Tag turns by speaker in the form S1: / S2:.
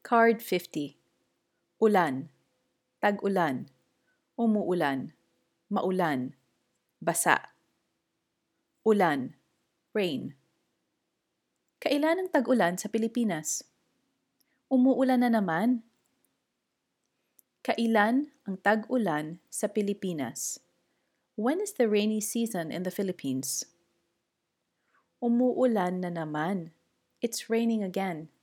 S1: Card 50. Ulan, tag-ulan, umuulan, maulan, basa. Ulan, rain. Kailan ang tag-ulan sa Pilipinas? Umuulan na naman. Kailan ang tag-ulan sa Pilipinas? When is the rainy season in the Philippines? Umuulan na naman. It's raining again.